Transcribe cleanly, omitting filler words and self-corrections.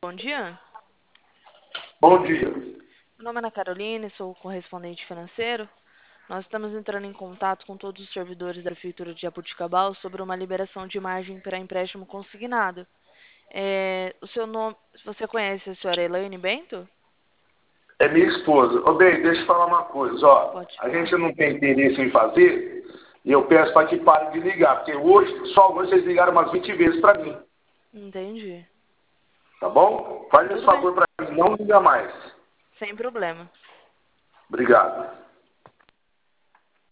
Bom dia. Bom dia. Meu nome é Ana Carolina e sou correspondente financeiro. Nós estamos entrando em contato com todos os servidores da Prefeitura de Jaboticabal sobre uma liberação de margem para empréstimo consignado. O seu nome, você conhece a senhora Elaine Bento? É minha esposa. Ô, bem, deixa eu falar uma coisa. Ó, Pode a falar. gente não tem interesse em fazer e eu peço para que parem de ligar, porque hoje, só hoje, vocês ligaram umas 20 vezes para mim. Entendi. Tá bom? Faz esse Tudo bem. favor para mim, não liga mais. Sem problema. Obrigado.